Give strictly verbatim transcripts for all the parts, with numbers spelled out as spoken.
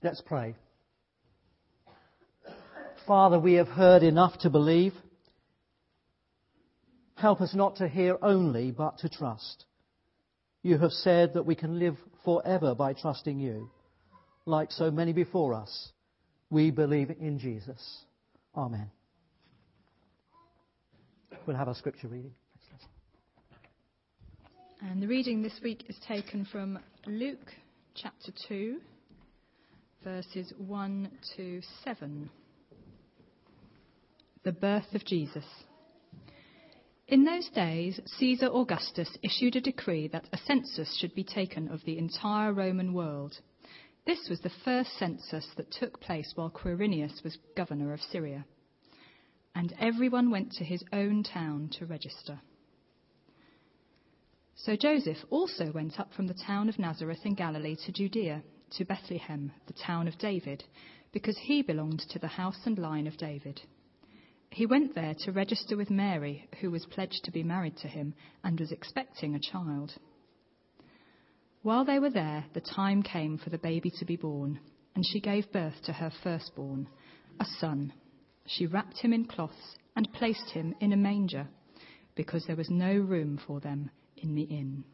Let's pray. Father, we have heard enough to believe. Help us not to hear only, but to trust. You have said that we can live forever by trusting you. Like so many before us, we believe in Jesus. Amen. We'll have our scripture reading. And the reading this week is taken from Luke chapter two, verses one to seven. The birth of Jesus. In those days, Caesar Augustus issued a decree that a census should be taken of the entire Roman world. This was the first census that took place while Quirinius was governor of Syria. And everyone went to his own town to register. So Joseph also went up from the town of Nazareth in Galilee to Judea, to Bethlehem, the town of David, because he belonged to the house and line of David. He went there to register with Mary, who was pledged to be married to him and was expecting a child. While they were there, the time came for the baby to be born, and she gave birth to her firstborn, a son. She wrapped him in cloths and placed him in a manger, because there was no room for them in the inn.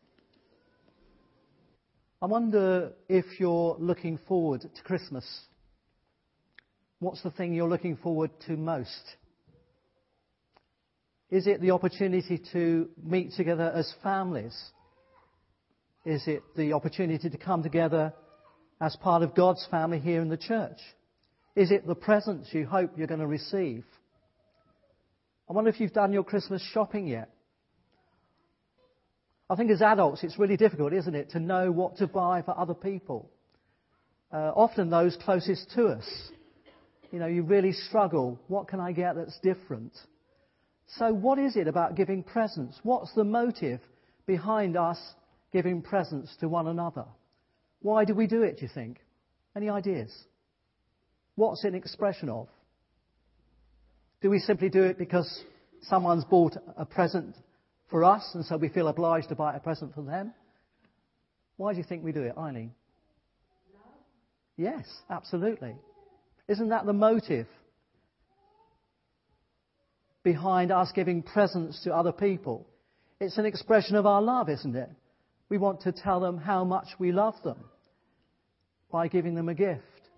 I wonder if you're looking forward to Christmas. What's the thing you're looking forward to most? Is it the opportunity to meet together as families? Is it the opportunity to come together as part of God's family here in the church? Is it the presents you hope you're going to receive? I wonder if you've done your Christmas shopping yet. I think as adults it's really difficult, isn't it, to know what to buy for other people. Uh, often those closest to us. You know, you really struggle. What can I get that's different? So what is it about giving presents? What's the motive behind us giving presents to one another? Why do we do it, do you think? Any ideas? What's it an expression of? Do we simply do it because someone's bought a present for us and so we feel obliged to buy a present for them? Why do you think we do it, Eileen? Love? Yes, absolutely. Isn't that the motive behind us giving presents to other people? It's an expression of our love, isn't it? We want to tell them how much we love them by giving them a gift.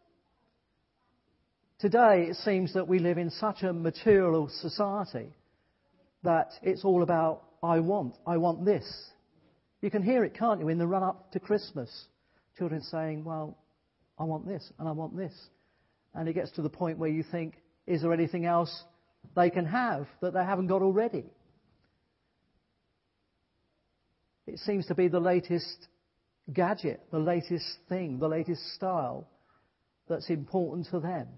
Today, it seems that we live in such a material society that it's all about, I want, I want this. You can hear it, can't you, in the run-up to Christmas. Children saying, well, I want this and I want this. And it gets to the point where you think, is there anything else they can have that they haven't got already? It seems to be the latest gadget, the latest thing, the latest style that's important to them.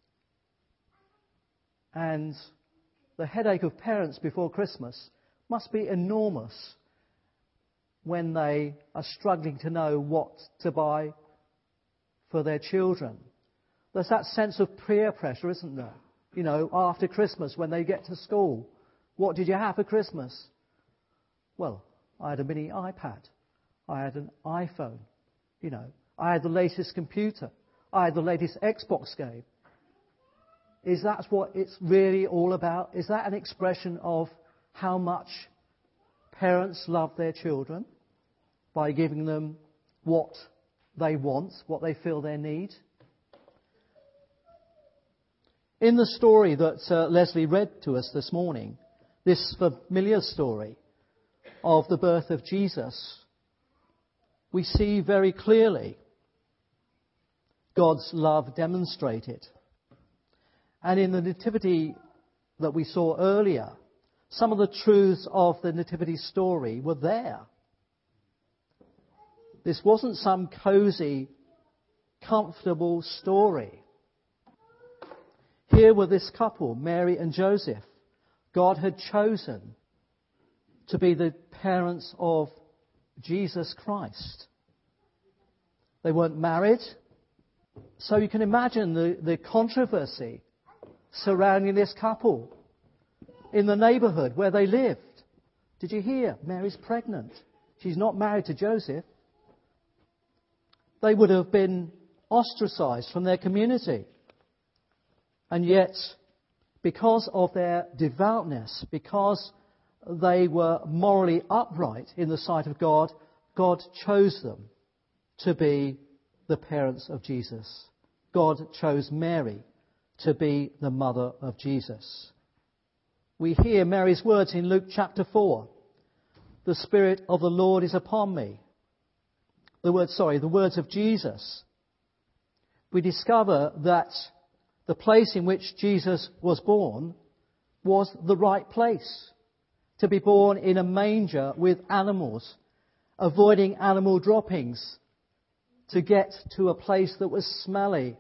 And the headache of parents before Christmas must be enormous when they are struggling to know what to buy for their children. There's that sense of peer pressure, isn't there? You know, after Christmas when they get to school, what did you have for Christmas? Well, I had a mini iPad. I had an iPhone. You know, I had the latest computer. I had the latest Xbox game. Is that what it's really all about? Is that an expression of how much parents love their children by giving them what they want, what they feel they need? In the story that uh, Leslie read to us this morning, this familiar story of the birth of Jesus, we see very clearly God's love demonstrated. And in the nativity that we saw earlier, some of the truths of the nativity story were there. This wasn't some cosy, comfortable story. Here were this couple, Mary and Joseph. God had chosen to be the parents of Jesus Christ. They weren't married, so you can imagine the, the controversy surrounding this couple in the neighbourhood where they lived. Did you hear? Mary's pregnant. She's not married to Joseph. They would have been ostracized from their community. And yet, because of their devoutness, because they were morally upright in the sight of God, God chose them to be the parents of Jesus. God chose Mary to be the mother of Jesus. We hear Mary's words in Luke chapter four. The Spirit of the Lord is upon me. The words, sorry, the words of Jesus. We discover that the place in which Jesus was born was the right place. To be born in a manger with animals, avoiding animal droppings, to get to a place that was smelly,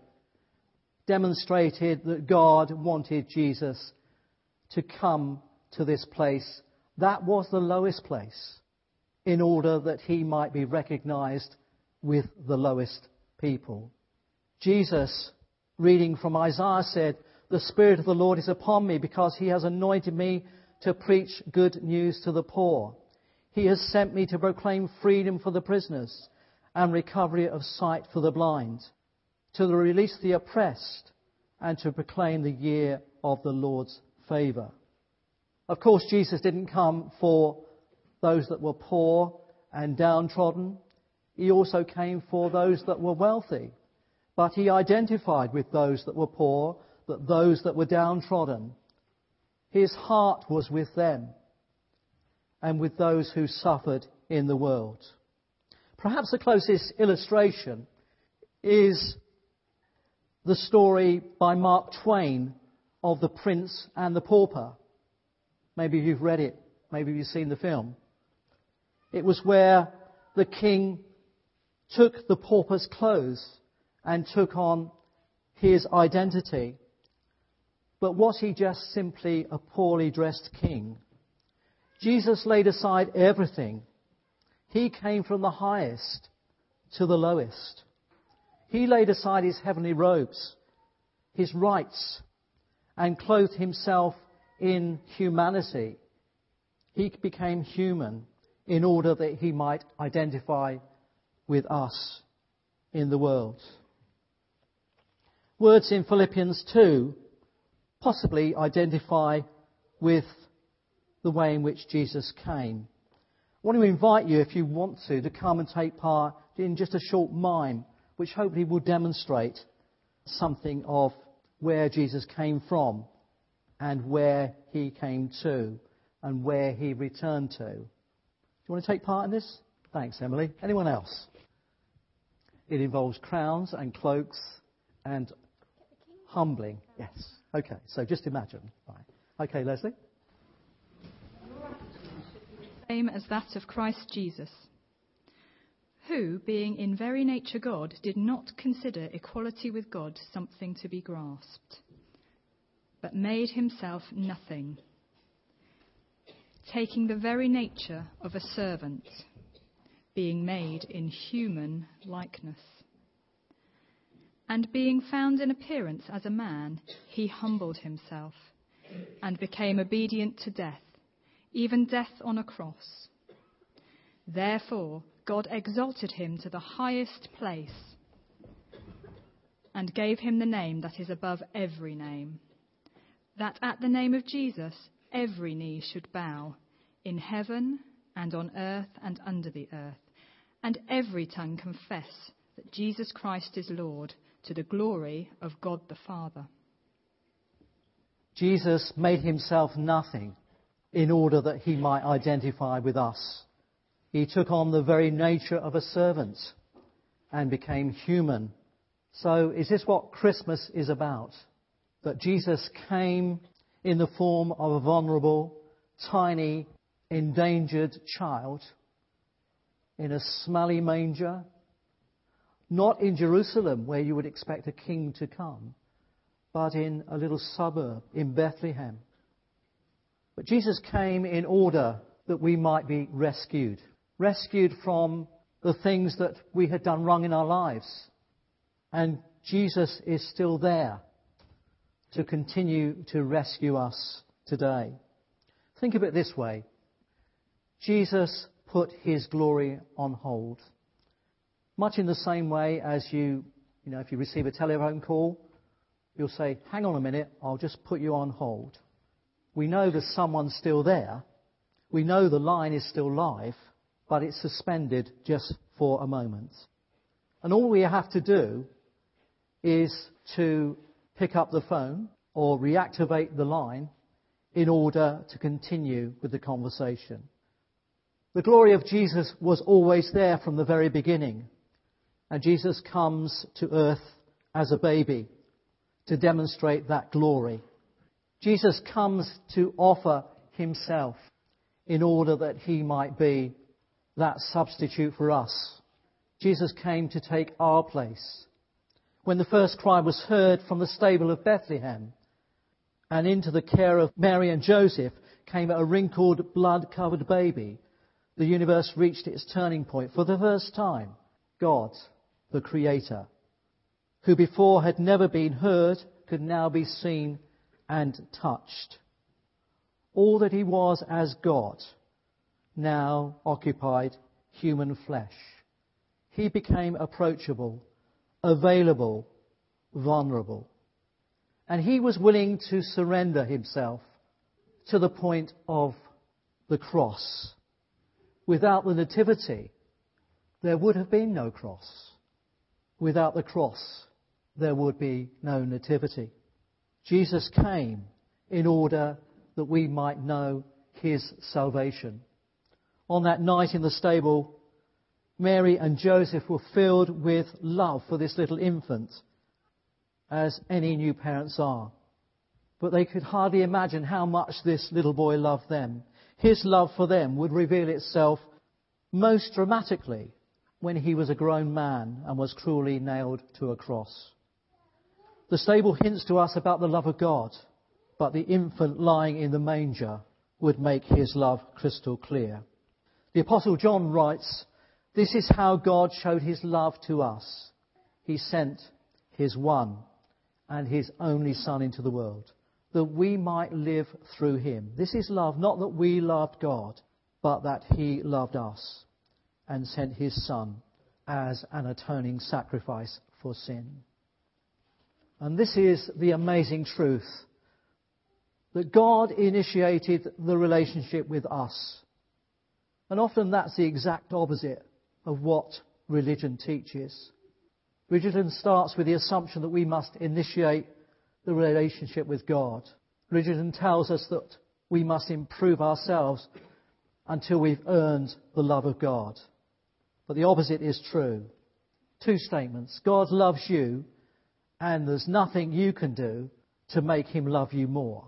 demonstrated that God wanted Jesus to come to this place. That was the lowest place, in order that he might be recognized with the lowest people. Jesus, reading from Isaiah, said, "The Spirit of the Lord is upon me, because he has anointed me to preach good news to the poor. He has sent me to proclaim freedom for the prisoners and recovery of sight for the blind, to release the oppressed and to proclaim the year of the Lord's favour." Of course, Jesus didn't come for those that were poor and downtrodden. He also came for those that were wealthy. But he identified with those that were poor, that those that were downtrodden. His heart was with them and with those who suffered in the world. Perhaps the closest illustration is the story by Mark Twain of The Prince and the Pauper. Maybe you've read it. Maybe you've seen the film. It was where the king took the pauper's clothes and took on his identity. But was he just simply a poorly dressed king? Jesus laid aside everything. He came from the highest to the lowest. He laid aside his heavenly robes, his rights, and clothed himself in humanity. He became human in order that he might identify with us in the world. Words in Philippians two possibly identify with the way in which Jesus came. I want to invite you, if you want to, to come and take part in just a short mime, which hopefully will demonstrate something of where Jesus came from and where he came to and where he returned to. Do you want to take part in this? Thanks, Emily. Anyone else? It involves crowns and cloaks and humbling. Yes. Okay, so just imagine. Right. Okay, Leslie? Same as that of Christ Jesus, who, being in very nature God, did not consider equality with God something to be grasped, but made himself nothing, taking the very nature of a servant, being made in human likeness. And being found in appearance as a man, he humbled himself and became obedient to death, even death on a cross. Therefore, God exalted him to the highest place and gave him the name that is above every name, that at the name of Jesus every knee should bow, in heaven and on earth and under the earth, and every tongue confess that Jesus Christ is Lord, to the glory of God the Father. Jesus made himself nothing in order that he might identify with us. He took on the very nature of a servant and became human. So is this what Christmas is about? That Jesus came in the form of a vulnerable, tiny, endangered child in a smelly manger? Not in Jerusalem, where you would expect a king to come, but in a little suburb in Bethlehem. But Jesus came in order that we might be rescued. Rescued from the things that we had done wrong in our lives. And Jesus is still there to continue to rescue us today. Think of it this way. Jesus put his glory on hold. Much in the same way as you You know, if you receive a telephone call, you'll say, hang on a minute, I'll just put you on hold. We know there's someone still there. We know the line is still live, but it's suspended just for a moment. And all we have to do is to pick up the phone or reactivate the line in order to continue with the conversation. The glory of Jesus was always there from the very beginning. And Jesus comes to earth as a baby to demonstrate that glory. Jesus comes to offer himself in order that he might be that substitute for us. Jesus came to take our place. When the first cry was heard from the stable of Bethlehem, and into the care of Mary and Joseph came a wrinkled, blood-covered baby, the universe reached its turning point. For the first time, God, the Creator, who before had never been heard, could now be seen and touched. All that he was as God now occupied human flesh. He became approachable, available, vulnerable. And he was willing to surrender himself to the point of the cross. Without the nativity, there would have been no cross. Without the cross, there would be no nativity. Jesus came in order that we might know his salvation. On that night in the stable, Mary and Joseph were filled with love for this little infant, as any new parents are. But they could hardly imagine how much this little boy loved them. His love for them would reveal itself most dramatically when he was a grown man and was cruelly nailed to a cross. The stable hints to us about the love of God, but the infant lying in the manger would make his love crystal clear. The Apostle John writes, "This is how God showed his love to us. He sent his one and his only Son into the world, that we might live through him." This is love, not that we loved God, but that he loved us and sent his Son as an atoning sacrifice for sin. And this is the amazing truth, that God initiated the relationship with us. And often that's the exact opposite of what religion teaches. Religion starts with the assumption that we must initiate the relationship with God. Religion tells us that we must improve ourselves until we've earned the love of God. But the opposite is true. Two statements. God loves you, and there's nothing you can do to make him love you more.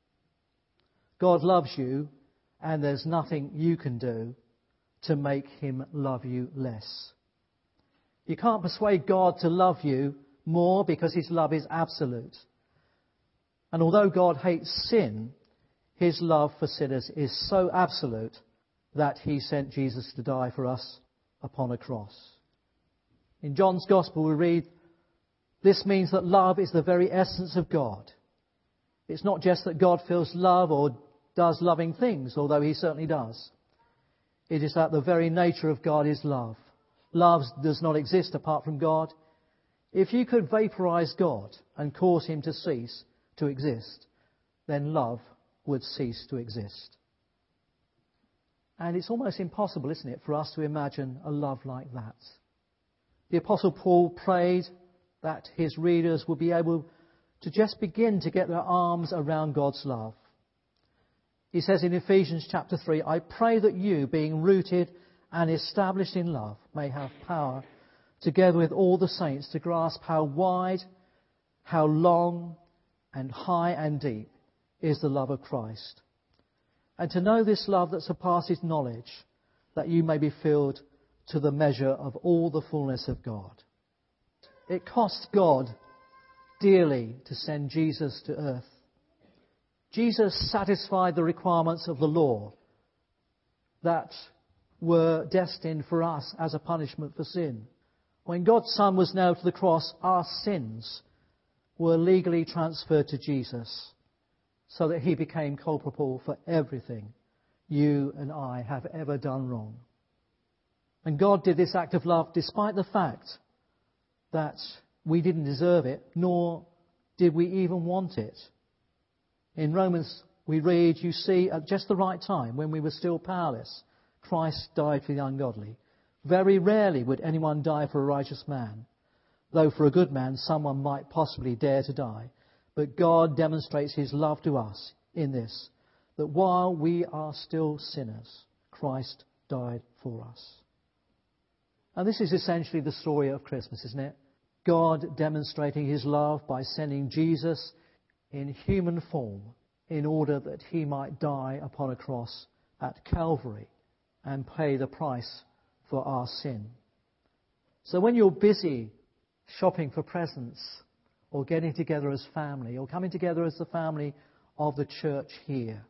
God loves you, and there's nothing you can do to make him love you less. You can't persuade God to love you more because his love is absolute. And although God hates sin, his love for sinners is so absolute that he sent Jesus to die for us upon a cross. In John's Gospel we read, "This means that love is the very essence of God." It's not just that God feels love or does loving things, although he certainly does. It is that the very nature of God is love. Love does not exist apart from God. If you could vaporize God and cause him to cease to exist, then love would cease to exist. And it's almost impossible, isn't it, for us to imagine a love like that. The Apostle Paul prayed that his readers would be able to just begin to get their arms around God's love. He says in Ephesians chapter three, "I pray that you, being rooted and established in love, may have power, together with all the saints, to grasp how wide, how long, and high and deep is the love of Christ. And to know this love that surpasses knowledge, that you may be filled to the measure of all the fullness of God." It cost God dearly to send Jesus to earth. Jesus satisfied the requirements of the law that were destined for us as a punishment for sin. When God's Son was nailed to the cross, our sins were legally transferred to Jesus, so that he became culpable for everything you and I have ever done wrong. And God did this act of love despite the fact that we didn't deserve it, nor did we even want it. In Romans we read, you see, at just the right time, when we were still powerless, Christ died for the ungodly. Very rarely would anyone die for a righteous man, though for a good man someone might possibly dare to die. But God demonstrates his love to us in this, that while we are still sinners, Christ died for us. And this is essentially the story of Christmas, isn't it? God demonstrating his love by sending Jesus in human form in order that he might die upon a cross at Calvary and pay the price for our sin. So when you're busy shopping for presents or getting together as family or coming together as the family of the church here,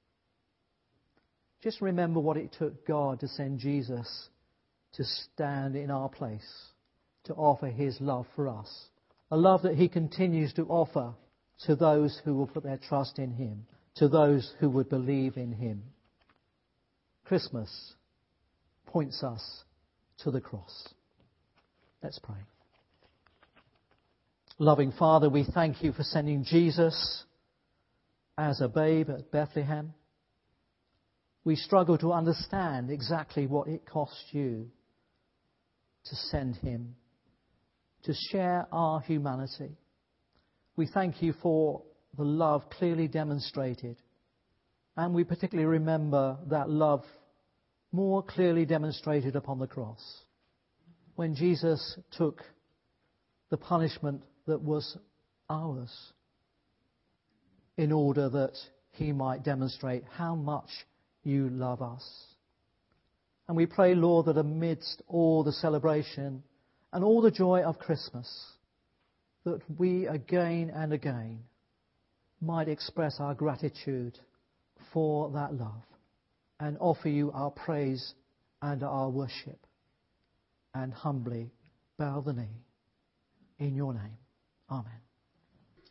just remember what it took God to send Jesus to stand in our place, to offer his love for us. A love that he continues to offer to those who will put their trust in him, to those who would believe in him. Christmas points us to the cross. Let's pray. Loving Father, we thank you for sending Jesus as a babe at Bethlehem. We struggle to understand exactly what it cost you to send him, to share our humanity. We thank you for the love clearly demonstrated, and we particularly remember that love more clearly demonstrated upon the cross, when Jesus took the punishment that was ours in order that he might demonstrate how much you love us. And we pray, Lord, that amidst all the celebration and all the joy of Christmas, that we again and again might express our gratitude for that love and offer you our praise and our worship and humbly bow the knee in your name. Amen.